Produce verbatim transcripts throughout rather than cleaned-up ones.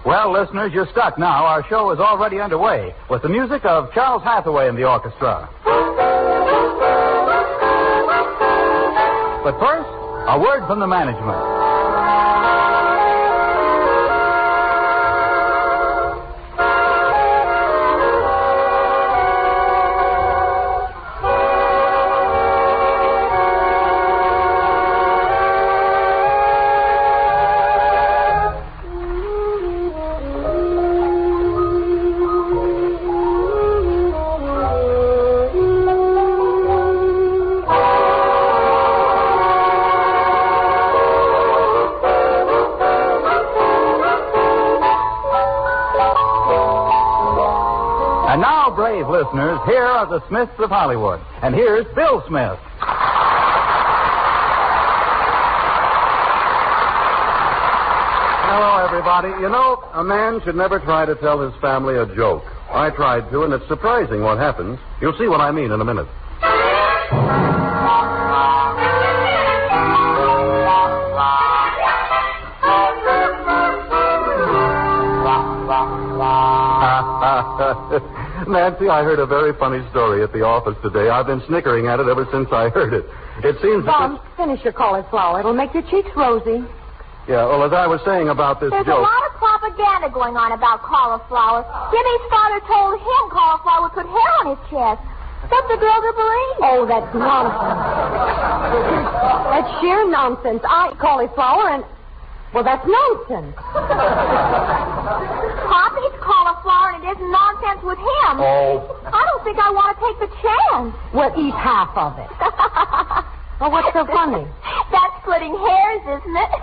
Well, listeners, you're stuck now. Our show is already underway with the music of Charles Hathaway and the orchestra. But first, a word from the management. And now, brave listeners, here are the Smiths of Hollywood. And here's Bill Smith. Hello, everybody. You know, a man should never try to tell his family a joke. I tried to, and it's surprising what happens. You'll see what I mean in a minute. Nancy, I heard a very funny story at the office today. I've been snickering at it ever since I heard it. It seems Bob, that... finish your cauliflower. It'll make your cheeks rosy. Yeah, well, as I was saying about this There's joke... a lot of propaganda going on about cauliflower. Jimmy's father told him cauliflower would put hair on his chest. That's the girl to believe. Oh, that's nonsense. That's sheer nonsense. I eat cauliflower and... Well, that's nonsense. Pop eats cauliflower and it isn't nonsense with him. Oh. I don't think I want to take the chance. Well, eat half of it. Well, what's so funny? That's splitting hairs, isn't it?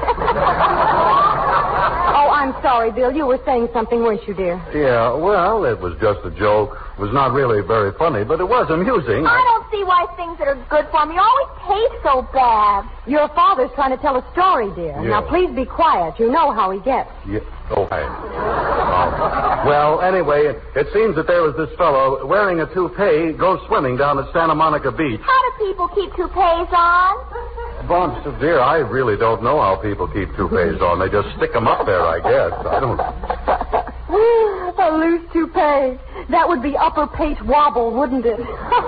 Oh, I'm sorry, Bill. You were saying something, weren't you, dear? Yeah, well, it was just a joke. It was not really very funny, but it was amusing. I don't see why things that are good for me always taste so bad. Your father's trying to tell a story, dear. Yeah. Now, please be quiet. You know how he gets. Yeah. Okay. Oh. Well, anyway, it, it seems that there was this fellow wearing a toupee goes swimming down at Santa Monica Beach. How do people keep toupees on? Bob, so dear, I really don't know how people keep toupees on. They just stick them up there, I guess. I don't know. A loose toupee. That would be upper pate wobble, wouldn't it?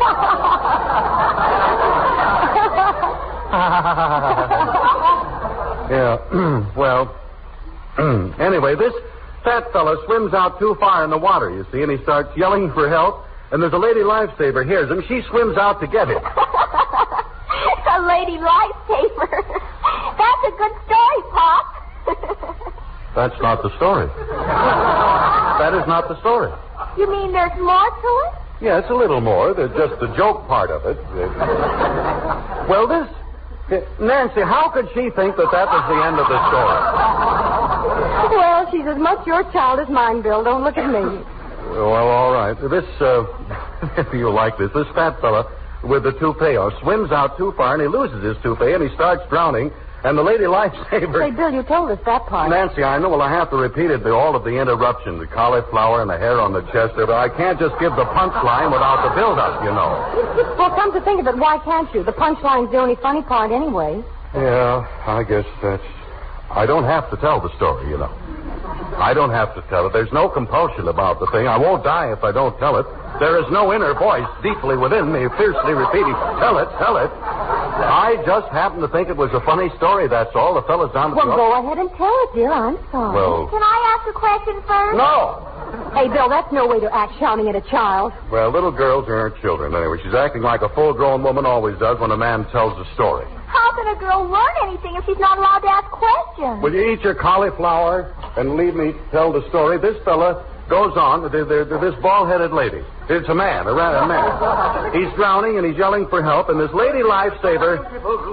Yeah, well, anyway, this fat fella swims out too far in the water, you see, and he starts yelling for help, and there's a lady lifesaver hears him. She swims out to get him. A lady lifesaver. That's a good story, Pop. That's not the story. That is not the story. You mean there's more to it? Yeah, it's a little more. There's just the joke part of it. Well, this... Nancy, how could she think that that was the end of the story? Well, she's as much your child as mine, Bill. Don't look at me. Well, all right. This, uh... if you like this, this fat fella with the toupee on swims out too far, and he loses his toupee, and he starts drowning, and the lady lifesaver... Say, Bill, you told us that part. Nancy, I know. Well, I have to repeat it, the, all of the interruption, the cauliflower and the hair on the chest there, but I can't just give the punchline without the build-up, you know. Well, come to think of it, why can't you? The punchline's the only funny part anyway. Yeah, I guess that's... I don't have to tell the story, you know. I don't have to tell it. There's no compulsion about the thing. I won't die if I don't tell it. There is no inner voice deeply within me fiercely repeating, tell it, tell it. I just happen to think it was a funny story, that's all. The fellow's down... Well, go ahead and tell it, dear. I'm sorry. Well... Can I ask a question first? No! Hey, Bill, that's no way to act shouting at a child. Well, little girls aren't children anyway. She's acting like a full-grown woman always does when a man tells a story. How can a girl learn anything if she's not allowed to ask questions? Will you eat your cauliflower and leave me tell the story? This fella goes on, to this bald-headed lady. It's a man, a rather man. He's drowning and he's yelling for help, and this lady lifesaver...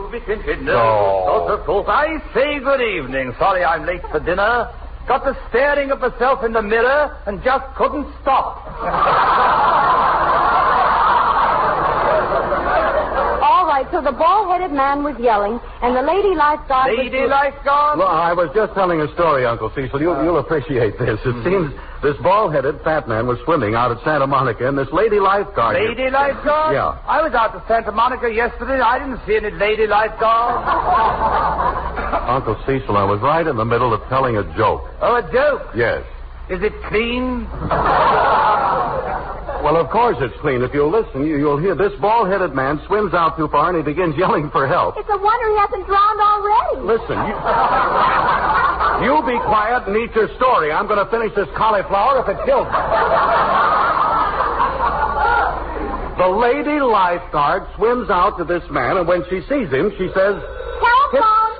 Oh. I say good evening. Sorry I'm late for dinner. Got to staring at myself in the mirror and just couldn't stop. All right, right, so the bald-headed man was yelling, and the lady lifeguard Lady was... lifeguard? Well, I was just telling a story, Uncle Cecil. You, you'll appreciate this. It seems this bald-headed fat man was swimming out at Santa Monica, and this lady lifeguard... Lady lifeguard? Yeah. I was out to Santa Monica yesterday. I didn't see any lady lifeguard. Uncle Cecil, I was right in the middle of telling a joke. Oh, a joke? Yes. Is it clean? Well, of course it's clean. If you'll listen, you, you'll hear this bald-headed man swims out too far and he begins yelling for help. It's a wonder he hasn't drowned already. Listen, you, you be quiet and eat your story. I'm going to finish this cauliflower if it kills me. The lady lifeguard swims out to this man, and when she sees him, she says... Telephone.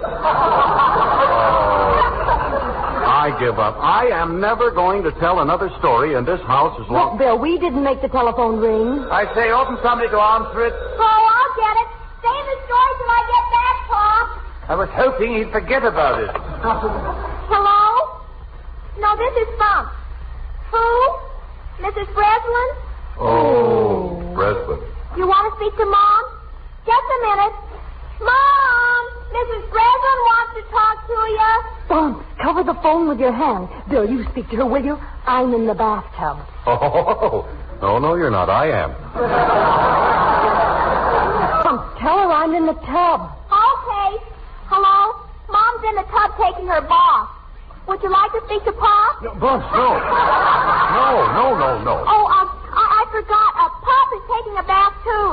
I give up. I am never going to tell another story in this house as long... Look, Bill, we didn't make the telephone ring. I say, open somebody to answer it. Oh, I'll get it. Save the story till I get back, Pop. I was hoping he'd forget about it. Hello? No, this is Bump. Who? Missus Breslin? Oh, Breslin. You want to speak to Mom? Just a minute. Mom! Missus Breslin wants to talk to you. Bumps, cover the phone with your hand. Bill, you speak to her, will you? I'm in the bathtub. Oh, no, no, you're not. I am. Bumps, tell her I'm in the tub. Okay. Hello? Mom's in the tub taking her bath. Would you like to speak to Pop? No, Bumps, no. No, no, no, no. Oh, uh, I, I forgot. Uh, Pop is taking a bath, too.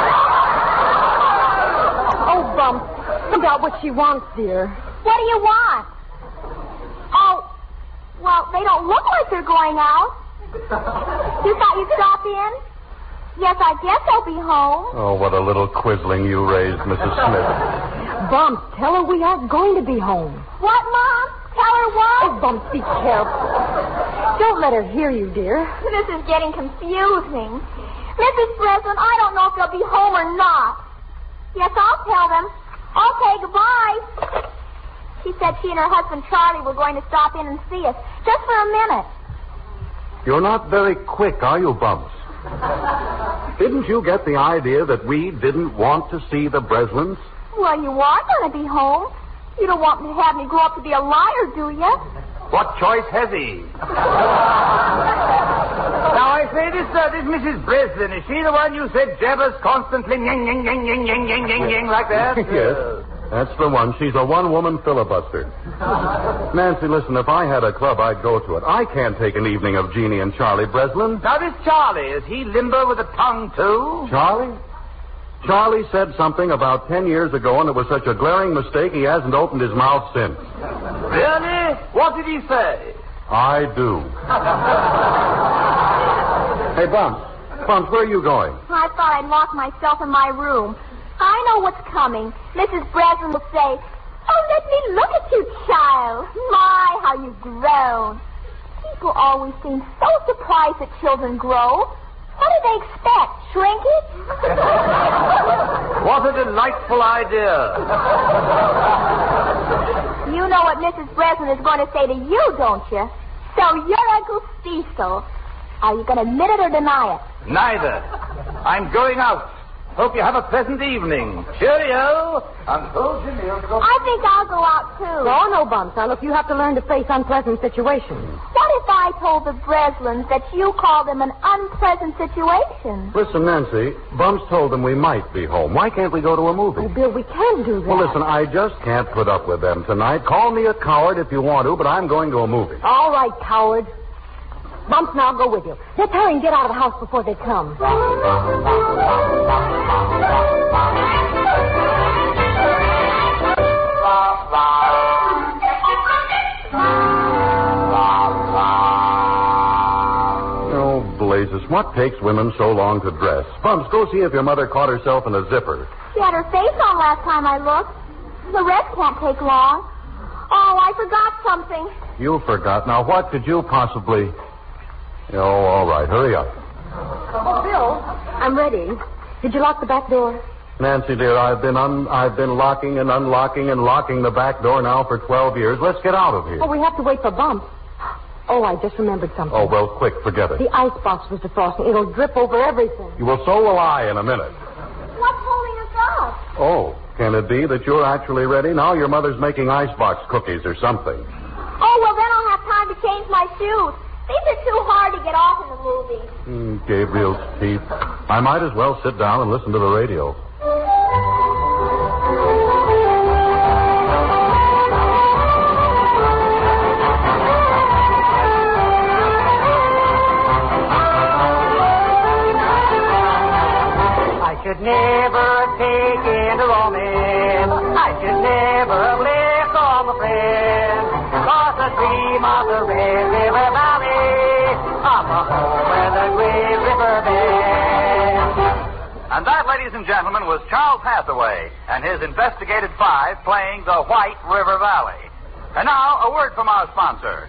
Oh, Bumps, find out what she wants, dear. What do you want? Oh, well, they don't look like they're going out. You thought you'd stop in? Yes, I guess they'll be home. Oh, what a little quizzling you raised, Missus Smith. Bumps, tell her we aren't going to be home. What, Mom? Tell her what? Oh, Bumps, be careful. Don't let her hear you, dear. This is getting confusing. Missus Breslin, I don't know if they'll be home or not. Yes, I'll tell them. Okay, goodbye. She said she and her husband Charlie were going to stop in and see us. Just for a minute. You're not very quick, are you, Bumps? Didn't you get the idea that we didn't want to see the Breslins? Well, you are going to be home. You don't want to have me grow up to be a liar, do you? What choice has he? Now, I say, this uh, this Missus Breslin, is she the one you said jabbers constantly, yang, yang, yang, yang, yang, yang, yang, yang, like that? Yes, that's the one. She's a one-woman filibuster. Nancy, listen, if I had a club, I'd go to it. I can't take an evening of Jeannie and Charlie Breslin. Now, this Charlie, is he limber with a tongue, too? Charlie? Charlie said something about ten years ago, and it was such a glaring mistake he hasn't opened his mouth since. Really? What did he say? I do. Hey, Bumps. Bumps, where are you going? I thought I'd lock myself in my room. I know what's coming. Missus Breslin will say, "Oh, let me look at you, child. My, how you've grown." People always seem so surprised that children grow. What do they expect? Shrinkage? What a delightful idea. You know what Missus Breslin is going to say to you, don't you? So you're Uncle Cecil. Are you going to admit it or deny it? Neither. I'm going out. Hope you have a pleasant evening. Cheerio. Uncle Jimmy. I think I'll go out, too. Oh, no, Bumps. Now, look, you have to learn to face unpleasant situations. What if I told the Breslins that you called them an unpleasant situation? Listen, Nancy, Bumps told them we might be home. Why can't we go to a movie? Oh, Bill, we can't do that. Well, listen, I just can't put up with them tonight. Call me a coward if you want to, but I'm going to a movie. All right, coward. Bumps, now I'll go with you. Let's hurry and get out of the house before they come. Oh, blazes. What takes women so long to dress? Bumps, go see if your mother caught herself in a zipper. She had her face on last time I looked. The rest can't take long. Oh, I forgot something. You forgot. Now, what could you possibly... Oh, all right. Hurry up. Oh, Bill, I'm ready. Did you lock the back door? Nancy, dear, I've been un- I've been locking and unlocking and locking the back door now for twelve years. Let's get out of here. Oh, we have to wait for Bumps. Oh, I just remembered something. Oh, well, quick, forget it. The icebox was defrosting. It'll drip over everything. You will, so will I in a minute. What's holding us Oh, can it be that you're actually ready? Now your mother's making icebox cookies or something. Oh, well, then I'll have time to change my shoes. These are too hard to get off in the movie. Mm, Gabriel's teeth. I might as well sit down and listen to the radio. I should never have taken to roaming. I should never have left all my friends. Cause the dream of the Red River Valley, of a home where the great river bends. And that, ladies and gentlemen, was Charles Hathaway and his Investigated Five playing the White River Valley. And now, a word from our sponsor.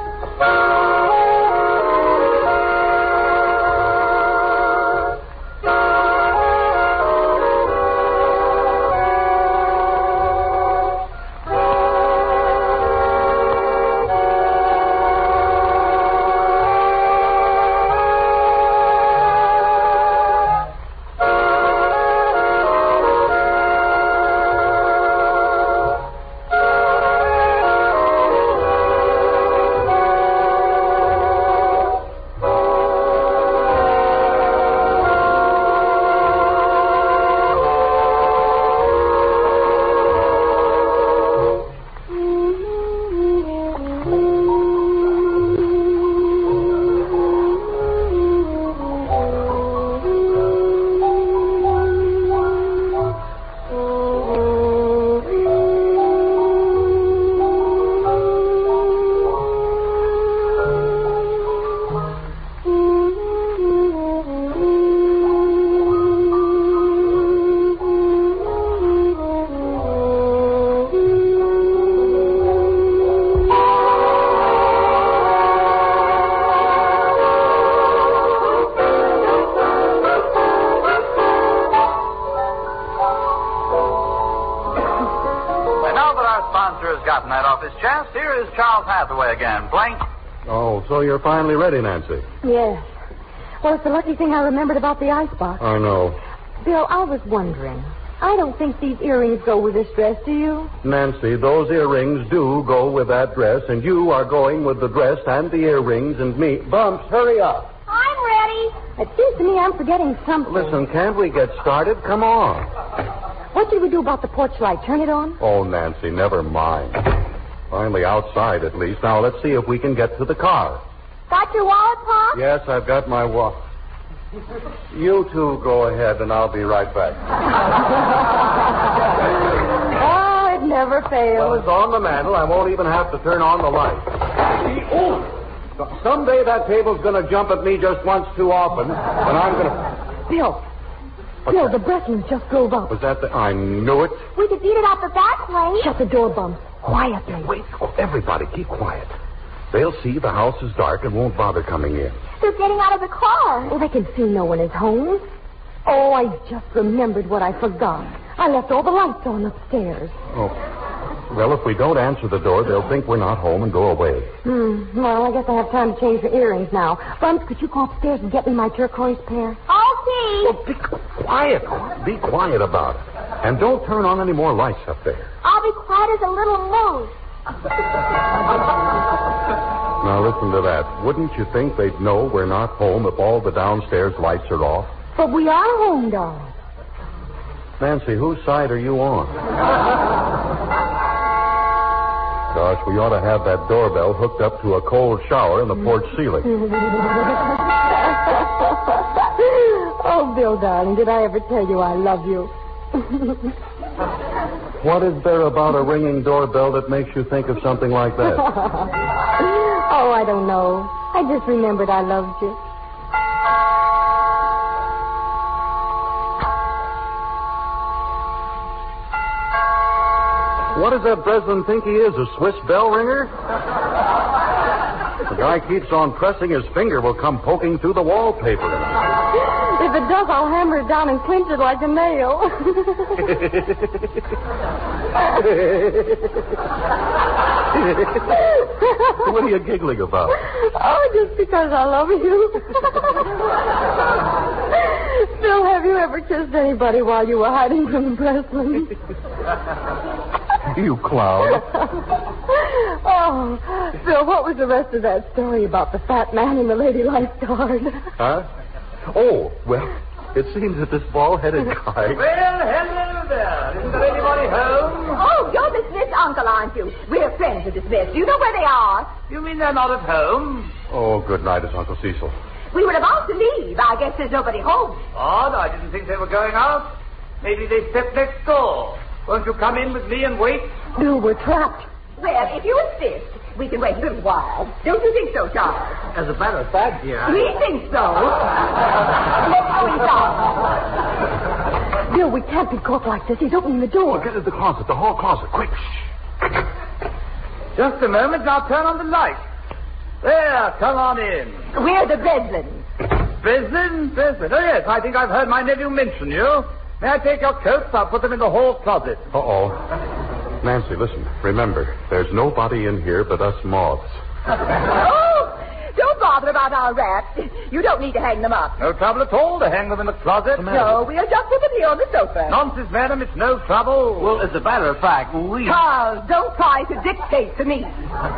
Gotten that off his chest. Here is Charles Hathaway again. Blank. Oh, so you're finally ready, Nancy. Yes. Well, it's the lucky thing I remembered about the icebox. I know. Bill, I was wondering. I don't think these earrings go with this dress, do you? Nancy, those earrings do go with that dress, and you are going with the dress and the earrings and me. Bumps, hurry up. I'm ready. It seems to me I'm forgetting something. Listen, can't we get started? Come on. What did we do about the porch light? Turn it on? Oh, Nancy, never mind. Finally outside, at least. Now, let's see if we can get to the car. Got your wallet, Pop? Yes, I've got my wallet. You two go ahead, and I'll be right back. Oh, it never Well, fails. it's on the mantel. I won't even have to turn on the light. Oh, someday that table's going to jump at me just once too often, and I'm going to... Bill. Bill, the Breslins just drove up. Was that the... I knew it. We could beat it out the back way. Shut the door, Bumps. Quietly. Wait, oh, everybody, keep quiet. They'll see the house is dark and won't bother coming in. They're getting out of the car. Well, they can see no one is home. Oh, I just remembered what I forgot. I left all the lights on upstairs. Oh. Well, if we don't answer the door, they'll think we're not home and go away. Hmm. Well, I guess I have time to change the earrings now. Bumps, could you go upstairs and get me my turquoise pair? Okay. Well, be quiet. Be quiet about it. And don't turn on any more lights up there. I'll be quiet as a little mouse. Now, listen to that. Wouldn't you think they'd know we're not home if all the downstairs lights are off? But we are home, darling. Nancy, whose side are you on? Gosh, we ought to have that doorbell hooked up to a cold shower in the porch ceiling. Oh, Bill, darling, did I ever tell you I love you? What is there about a ringing doorbell that makes you think of something like that? Oh, I don't know. I just remembered I loved you. What does that Breslin think he is, a Swiss bell ringer? The guy keeps on pressing his finger will come poking through the wallpaper. If it does, I'll hammer it down and clinch it like a nail. What are you giggling about? Oh, just because I love you. Bill, have you ever kissed anybody while you were hiding from the Breslin? You clown. Oh, Bill, what was the rest of that story about the fat man and the lady lifeguard? Huh? Oh, well, it seems that this bald-headed guy... Well, hello there. Isn't there anybody home? Oh, you're Miss Smith's uncle, aren't you? We're friends of the Smiths. Do you know where they are? You mean they're not at home? Oh, good night, it's Uncle Cecil. We were about to leave. I guess there's nobody home. Odd. I didn't think they were going out. Maybe they stepped next door. Won't you come in with me and wait? Bill, we're trapped. Well, if you insist, we can wait a little while. Don't you think so, Charles? As a matter of fact, dear. We think so. Let's go inside. Bill, we can't be caught like this. He's opening the door. Get into the closet, the hall closet, quick. Just a moment, and I'll turn on the light. There, come on in. We're the Breslins. Breslin? Breslin. Oh, yes, I think I've heard my nephew mention you. May I take your coats? I'll put them in the hall closet. Uh-oh. Nancy, listen. Remember, there's nobody in here but us moths. Oh, don't bother about our rats. You don't need to hang them up. No trouble at all to hang them in the closet. No, we'll just put them here on the sofa. Nonsense, madam. It's no trouble. Well, as a matter of fact, we... Charles, don't try to dictate to me.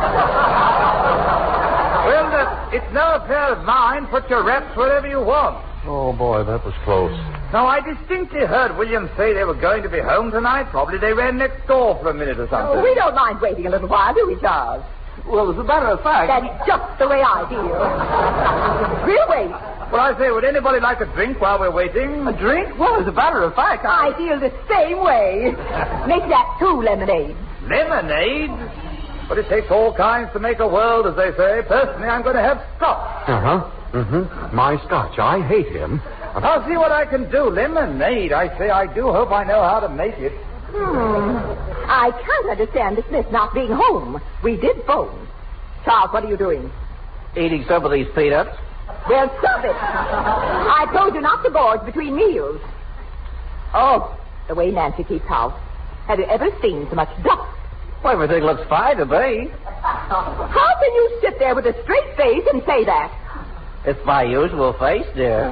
Well, uh, it's no affair of mine. Put your rats wherever you want. Oh, boy, that was close. Now, I distinctly heard William say they were going to be home tonight. Probably they ran next door for a minute or something. Oh, we don't mind waiting a little while, do we, Charles? Well, as a matter of fact... That's just the way I feel. We'll wait. Well, I say, would anybody like a drink while we're waiting? A drink? Well, as a matter of fact, I... I feel the same way. Make that two lemonades. Lemonade? But it takes all kinds to make a world, as they say. Personally, I'm going to have scotch. Uh-huh. Mm-hmm. My scotch. I hate him. I'll see what I can do. Lemonade, I say. I do hope I know how to make it. Hmm. I can't understand the Smith not being home. We did phone. Charles, what are you doing? Eating some of these peanuts. Well, stop it. I told you not to gorge between meals. Oh, the way Nancy keeps house. Have you ever seen so much dust? Well, everything looks fine to me. How can you sit there with a straight face and say that? It's my usual face, dear.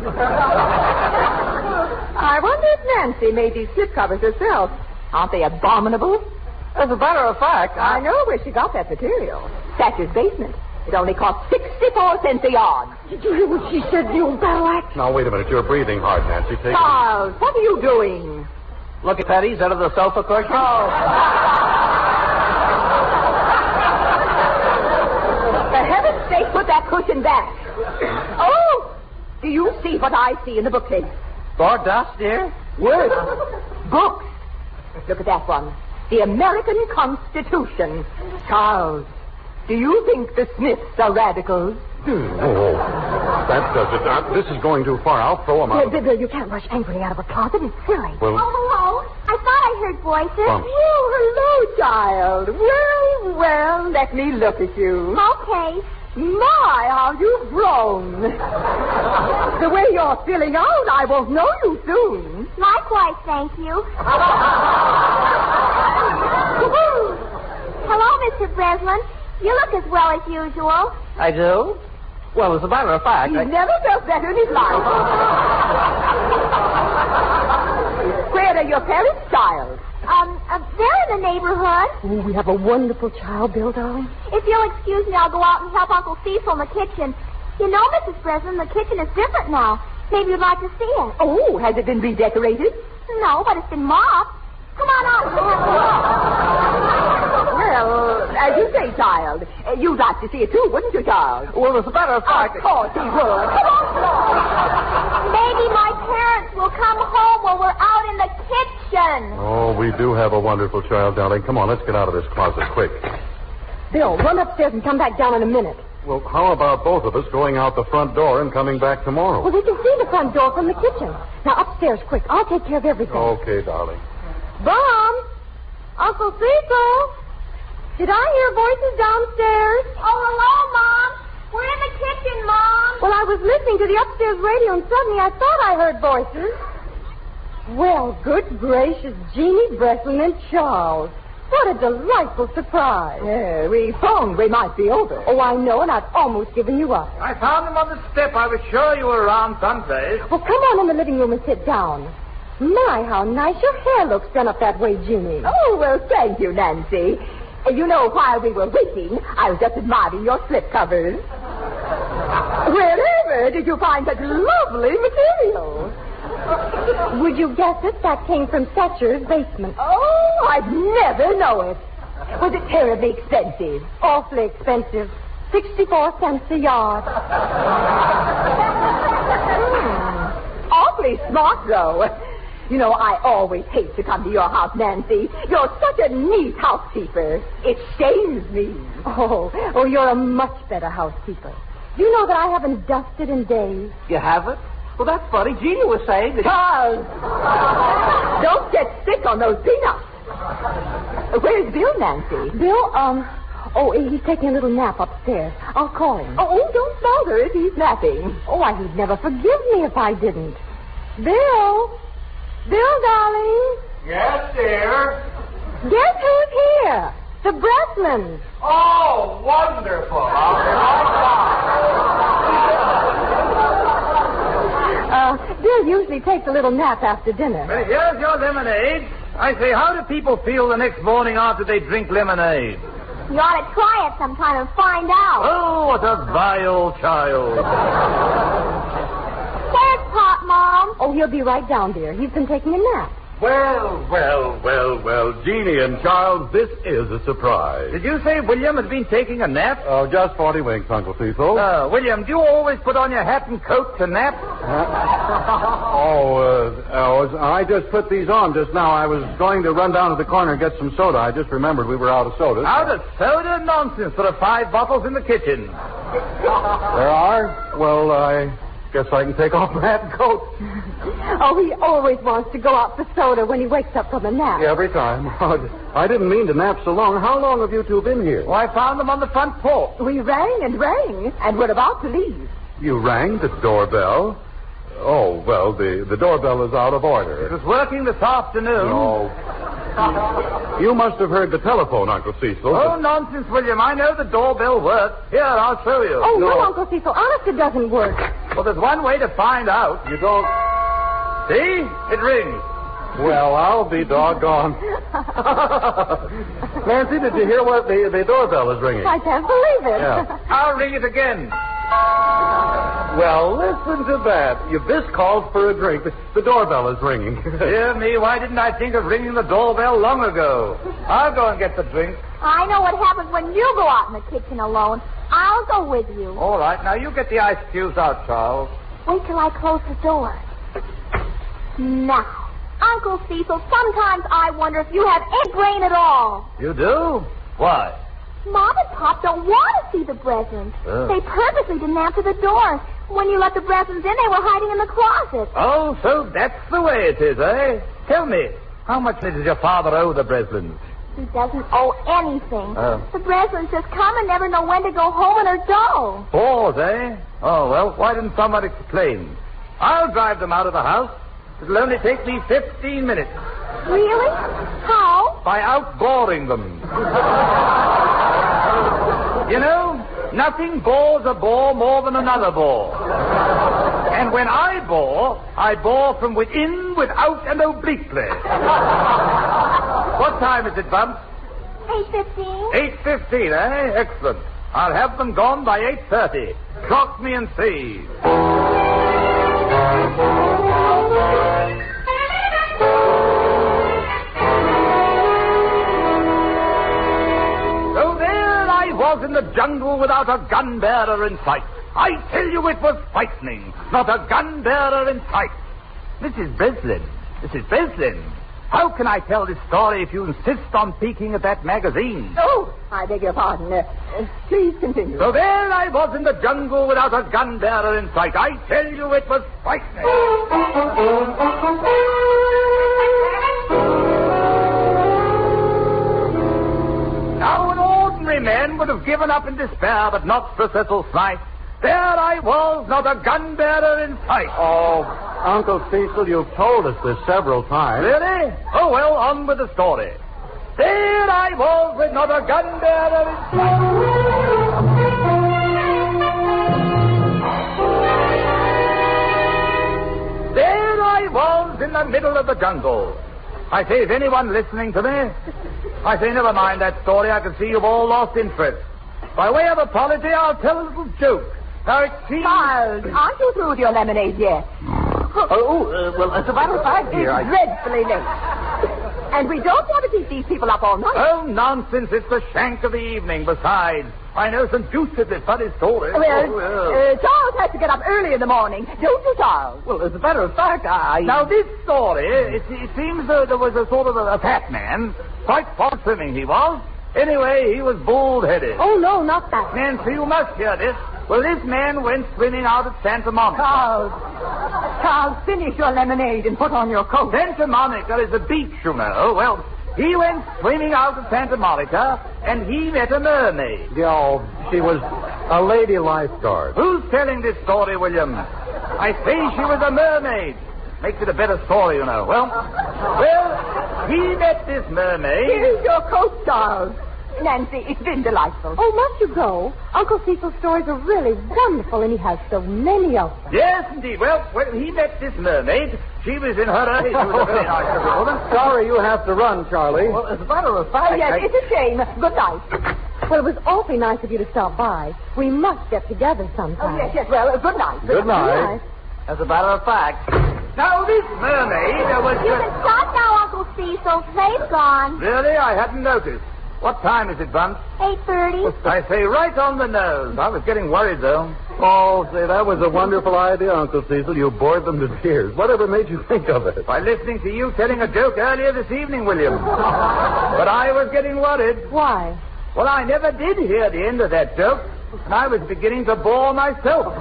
I wonder if Nancy made these slip covers herself. Aren't they abominable? As a matter of fact, I, I know where she got that material. Thatcher's basement. It only cost sixty-four cents a yard. Did you hear what she said, the old battle axe? Now, wait a minute. You're breathing hard, Nancy. Take Charles, what are you doing? Look at Petty's under the sofa cushion. Oh. For heaven's sake, put that cushion back. Oh! Do you see what I see in the bookcase? More dust, dear? Words. Books. Look at that one. The American Constitution. Charles, do you think the Smiths are radicals? Hmm. Oh, that does it. Uh, this is going too far. I'll throw him out. Bill, Bill, you can't rush angrily out of a closet. It's silly. Well, Oh, hello. I thought I heard voices. Bumps. Oh, hello, child. Well, well, let me look at you. Okay. My, how you've grown. The way you're filling out, I won't know you soon. Likewise, thank you. Hello, Mister Breslin. You look as well as usual. I do? Well, as a matter of fact, He's I... never felt better in his life. Where are your parents, child? Um, uh, they're in the neighborhood. Oh, we have a wonderful child, Bill, darling. If you'll excuse me, I'll go out and help Uncle Cecil in the kitchen. You know, Missus Breslin, the kitchen is different now. Maybe you'd like to see it. Oh, has it been redecorated? No, but it's been mopped. Come on out and have a look. Well, as you say, child, uh, you'd like to see it too, wouldn't you, Charles? Well, as a matter of fact... Of course he would. Come on, Maybe my parents will come home while we're out in the kitchen. oh, we do have a wonderful child, darling. Come on, let's get out of this closet quick. Bill, run upstairs and come back down in a minute. Well, how about both of us going out the front door and coming back tomorrow? Well, we can see the front door from the kitchen. Now, upstairs, quick. I'll take care of everything. Okay, darling. Mom! Uncle Cecil! Did I hear voices downstairs? Oh, hello, Mom. We're in the kitchen, Mom. Well, I was listening to the upstairs radio, and suddenly I thought I heard voices. Well, good gracious, Jeannie Breslin and Charles. What a delightful surprise. Yeah, we phoned we might be over. Oh, I know, and I've almost given you up. I found them on the step. I was sure you were around someplace. Well, come on in the living room and sit down. My, how nice your hair looks done up that way, Jeannie. Oh, well, thank you, Nancy. You know, while we were waiting, I was just admiring your slip covers. Wherever did you find such lovely material? Would you guess it? That came from Setcher's basement. Oh, I'd never know it. Was it terribly expensive? Awfully expensive. Sixty-four cents a yard. Hmm. Awfully smart, though. You know, I always hate to come to your house, Nancy. You're such a neat housekeeper. It shames me. Oh, oh, you're a much better housekeeper. Do you know that I haven't dusted in days? You haven't? Well, that's funny. Jeannie was saying that... Charles! Don't get sick on those peanuts. Where's Bill, Nancy? Bill, um... Oh, he's taking a little nap upstairs. I'll call him. Oh, don't bother if he's napping. Oh, why, he'd never forgive me if I didn't. Bill! Bill, darling! Yes, dear? Guess who's here? The Breslins. Oh, wonderful. I'll be right Uh, Bill usually takes a little nap after dinner. Well, here's your lemonade. I say, how do people feel the next morning after they drink lemonade? You ought to try it sometime and find out. Oh, what a vile child. Where's Pop, Mom? Oh, he'll be right down, dear. He's been taking a nap. Well, well, well, well, Jeannie and Charles, this is a surprise. Did you say William has been taking a nap? Oh, just forty winks, Uncle Cecil. Uh, William, do you always put on your hat and coat to nap? oh, uh, oh, I just put these on just now. I was going to run down to the corner and get some soda. I just remembered we were out of soda. Out of soda? Nonsense. There are five bottles in the kitchen. There are? Well, I guess I can take off my hat and coat. Oh, he always wants to go out for soda when he wakes up from a nap. Yeah, every time. I didn't mean to nap so long. How long have you two been here? Well, I found them on the front porch. We rang and rang, and we're about to leave. You rang the doorbell? Oh, well, the, the doorbell is out of order. It was working this afternoon. No. You must have heard the telephone, Uncle Cecil. Oh, nonsense, William. I know the doorbell works. Here, I'll show you. Oh, no, no Uncle Cecil. Honest, it doesn't work. Well, there's one way to find out. You don't... See? It rings. Well, I'll be doggone. Nancy, did you hear what the, the doorbell is ringing? I can't believe it. Yeah. I'll ring it again. Well, listen to that. You, this calls for a drink. The, the doorbell is ringing. Dear me, why didn't I think of ringing the doorbell long ago? I'll go and get the drink. I know what happens when you go out in the kitchen alone. I'll go with you. All right, now you get the ice cubes out, Charles. Wait till I close the door. Now, Uncle Cecil, sometimes I wonder if you have any brain at all. You do? Why? Mom and Pop don't want to see the Breslins. Oh. They purposely didn't answer the door. When you let the Breslins in, they were hiding in the closet. Oh, so that's the way it is, eh? Tell me, how much does your father owe the Breslins? He doesn't owe anything. Oh. The Breslins just come and never know when to go home and are dull. Bores, eh? Oh, well, why didn't someone explain? I'll drive them out of the house. It'll only take me fifteen minutes. Really? How? By outboring them. You know, nothing bores a bore more than another bore. And when I bore, I bore from within, without, and obliquely. What time is it, Bumps? eight fifteen. eight fifteen, eh? Excellent. I'll have them gone by eight thirty. Clock me and see. So there I was in the jungle without a gun bearer in sight. I tell you it was frightening. Not a gun bearer in sight. Missus Breslin, Missus Breslin, how can I tell this story if you insist on peeking at that magazine? Oh, I beg your pardon. Uh, uh, please continue. So there I was in the jungle without a gun bearer in sight. I tell you it was frightening. Now an ordinary man would have given up in despair, but not Sir Cecil Smythe. There I was, not a gun bearer in sight. Oh, Uncle Cecil, you've told us this several times. Really? Oh, well, on with the story. There I was with not a gun bearer in sight. There I was in the middle of the jungle. I say, is anyone listening to me? I say, never mind that story. I can see you've all lost interest. By way of apology, I'll tell a little joke. Now, it seems... Charles, aren't you through with your lemonade yet? Oh, uh, well, as a matter of fact, dear, I... It's dreadfully late. And we don't want to keep these people up all night. Oh, nonsense. It's the shank of the evening. Besides, I know some deucedly funny stories. Well, Oh, well. uh, Charles has to get up early in the morning. Don't you, Charles? Well, as a matter of fact, I... Now, this story, it, it seems uh, there was a sort of a, a fat man. Quite fond swimming, he was. Anyway, he was bald-headed. Oh, no, not that. Nancy, you must hear this. Well, this man went swimming out at Santa Monica. Charles. Charles, finish your lemonade and put on your coat. Santa Monica is a beach, you know. Well, he went swimming out at Santa Monica, and he met a mermaid. Oh, she was a lady lifeguard. Who's telling this story, William? I say she was a mermaid. Makes it a better story, you know. Well, well, he met this mermaid. Here's your coat, Charles. Nancy, it's been delightful. Oh, must you go? Uncle Cecil's stories are really wonderful, and he has so many of them. Yes, indeed. Well, when he met this mermaid, she was in her early... She was a very nice little woman. Sorry you have to run, Charlie. Well, as a matter of fact... Oh, yes, I- it's a shame. Good night. Well, it was awfully nice of you to stop by. We must get together Oh, sometime. yes, yes. Well, uh, good night. Good night. As a matter of fact... Now, this mermaid uh, was... You just- can stop now, Uncle Cecil. They've gone. Really? I hadn't noticed. What time is it, Bunce? eight thirty. I say right on the nose. I was getting worried, though. Oh, say, that was a wonderful idea, Uncle Cecil. You bored them to tears. Whatever made you think of it? By listening to you telling a joke earlier this evening, William. But I was getting worried. Why? Well, I never did hear the end of that joke, and I was beginning to bore myself.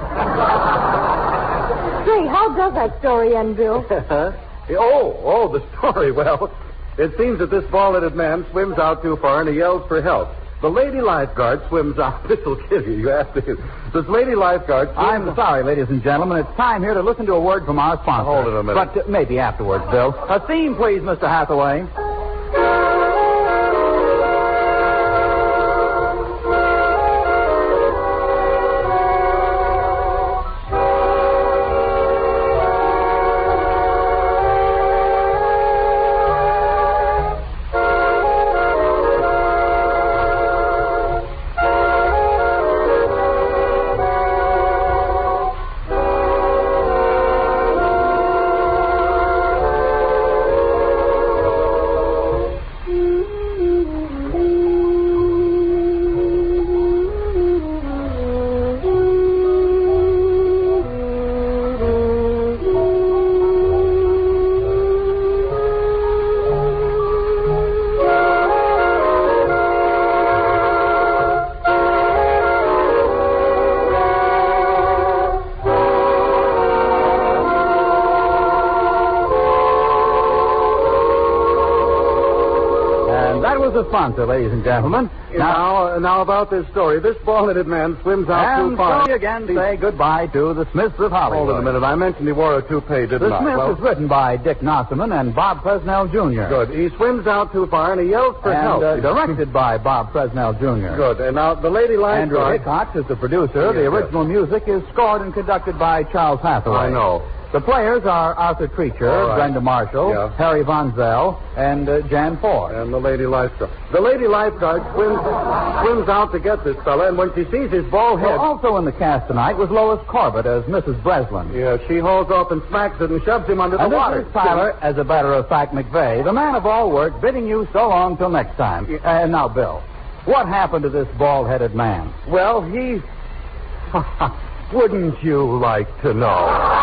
Say, how does that story end, Bill? oh, oh, the story. Well, it seems that this bald-headed man swims out too far and he yells for help. The lady lifeguard swims out. This will kill you. You have to. This lady lifeguard swims I'm out. sorry, ladies and gentlemen. It's time here to listen to a word from our sponsor. Hold it a minute. But uh, maybe afterwards, Bill. A theme, please, Mister Hathaway. The sponsor, ladies and gentlemen. Now, now about this story. This bald-headed man swims out And too far. so we again say goodbye to the Smiths of Hollywood. Hold it a minute. I mentioned he wore a toupee, didn't The I? Smiths Well, is written by Dick Nosserman and Bob Presnell Junior good. He swims out too far and he yells for And help. uh, directed by Bob Presnell Junior Good. And now the lady Andrew lifeguard. Hickox is the producer. The Yes, original music is scored and conducted by Charles Hathaway. I know. The players are Arthur Treacher, All right. Brenda Marshall, Yeah. Harry Von Zell, and uh, Jan Ford. And the lady lifeguard. The lady lifeguard swims swims out to get this fella, and when she sees his bald head, Well, also in the cast tonight was Lois Corbett as Missus Breslin. yeah, she hauls off and smacks it and shoves him under the And this water. is Tyler, as a matter of fact, McVeigh, the man of all work, bidding you so long till next time. And now, Bill, what happened to this bald-headed man? Well, he. Wouldn't you like to know?